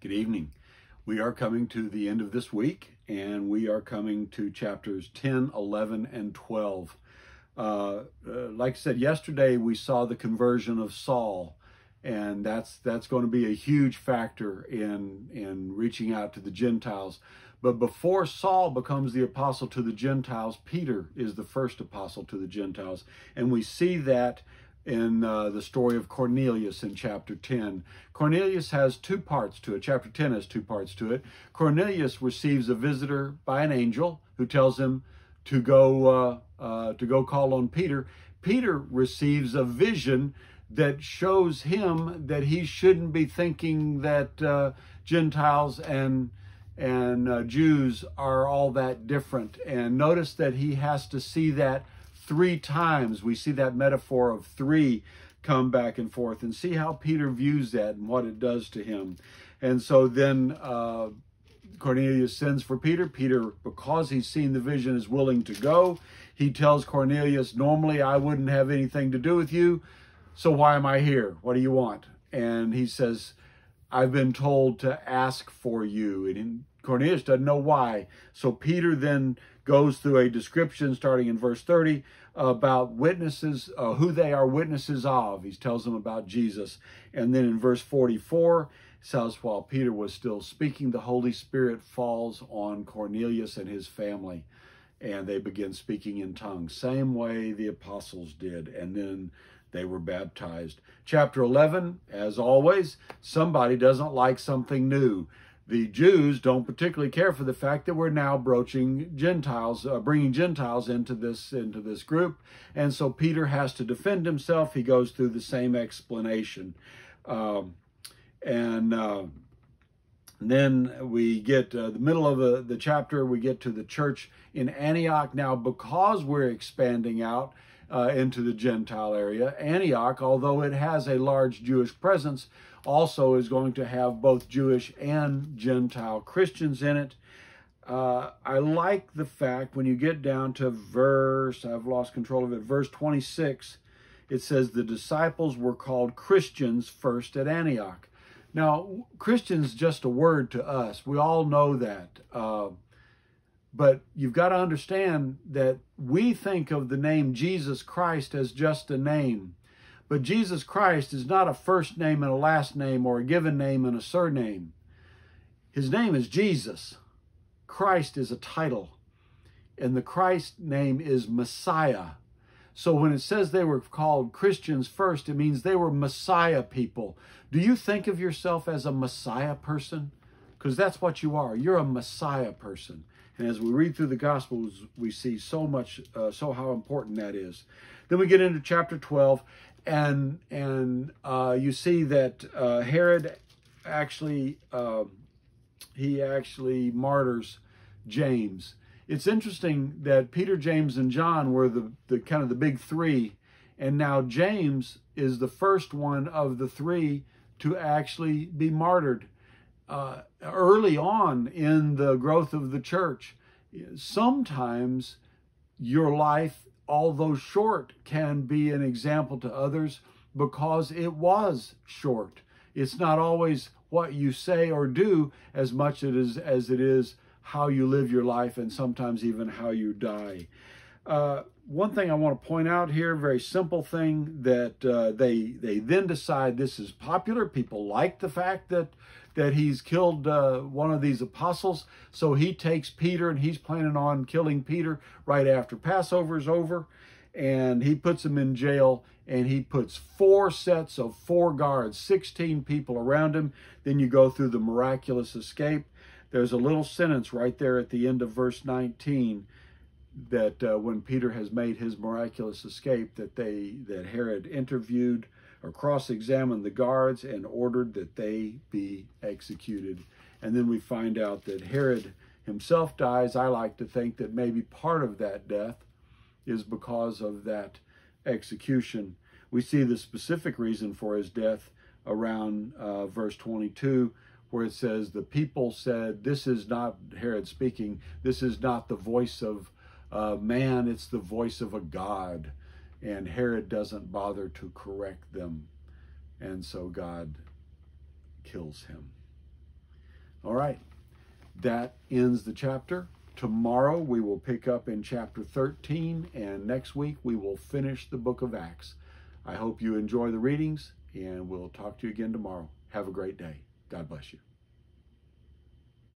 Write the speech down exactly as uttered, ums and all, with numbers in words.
Good evening. We are coming to the end of this week, and we are coming to chapters ten, eleven, and twelve. Uh, uh, like I said yesterday, we saw the conversion of Saul, and that's that's going to be a huge factor in in reaching out to the Gentiles. But before Saul becomes the apostle to the Gentiles, Peter is the first apostle to the Gentiles, and we see that in uh, the story of Cornelius in chapter ten. Cornelius has two parts to it. Chapter ten has two parts to it. Cornelius receives a visitor by an angel who tells him to go uh, uh, to go call on Peter. Peter receives a vision that shows him that he shouldn't be thinking that uh, Gentiles and and uh, Jews are all that different. And notice that he has to see that three times. We see that metaphor of three come back and forth, and see how Peter views that and what it does to him. And so then uh, Cornelius sends for Peter. Peter, because he's seen the vision, is willing to go. He tells Cornelius, normally I wouldn't have anything to do with you, so why am I here? What do you want? And he says, I've been told to ask for you. And Cornelius doesn't know why. So Peter then goes through a description starting in verse thirty about witnesses, uh, who they are witnesses of. He tells them about Jesus. And then in verse forty-four, it says, while Peter was still speaking, the Holy Spirit falls on Cornelius and his family, and they begin speaking in tongues, same way the apostles did. And then they were baptized. Chapter eleven, as always, somebody doesn't like something new. The Jews don't particularly care for the fact that we're now broaching Gentiles, uh, bringing Gentiles into this into this group, and so Peter has to defend himself. He goes through the same explanation, um, and uh, then we get uh, the middle of the, the chapter. We get to the church in Antioch. Now, because we're expanding out uh, into the Gentile area, Antioch, although it has a large Jewish presence, also is going to have both Jewish and Gentile Christians in it. Uh, I like the fact when you get down to verse, I've lost control of it, verse twenty-six, it says the disciples were called Christians first at Antioch. Now, Christian's just a word to us. We all know that. Uh, but you've got to understand that we think of the name Jesus Christ as just a name. But Jesus Christ is not a first name and a last name or a given name and a surname. His name is Jesus. Christ is a title. And the Christ name is Messiah. So when it says they were called Christians first, it means they were Messiah people. Do you think of yourself as a Messiah person? Because that's what you are. You're a Messiah person. And as we read through the Gospels, we see so much, uh, so how important that is. Then we get into chapter twelve. And and uh, you see that uh, Herod actually, uh, he actually martyrs James. It's interesting that Peter, James, and John were the, the kind of the big three. And now James is the first one of the three to actually be martyred. Uh, early on in the growth of the church, sometimes your life, although short, can be an example to others because it was short. It's not always what you say or do as much as, as it is how you live your life, and sometimes even how you die. Uh, one thing I want to point out here, very simple thing, that uh, they they then decide this is popular. People like the fact that that he's killed uh, one of these apostles. So he takes Peter, and he's planning on killing Peter right after Passover is over. And he puts him in jail, and he puts four sets of four guards, sixteen people around him. Then you go through the miraculous escape. There's a little sentence right there at the end of verse nineteen that uh, when Peter has made his miraculous escape, that they that Herod interviewed or cross-examined the guards and ordered that they be executed. And then we find out that Herod himself dies. I like to think that maybe part of that death is because of that execution. We see the specific reason for his death around uh, verse twenty-two, where it says, the people said, this is not, Herod speaking, this is not the voice of uh, man, it's the voice of a God. And Herod doesn't bother to correct them. And so God kills him. All right, that ends the chapter. Tomorrow we will pick up in chapter thirteen, and next week we will finish the book of Acts. I hope you enjoy the readings, and we'll talk to you again tomorrow. Have a great day. God bless you.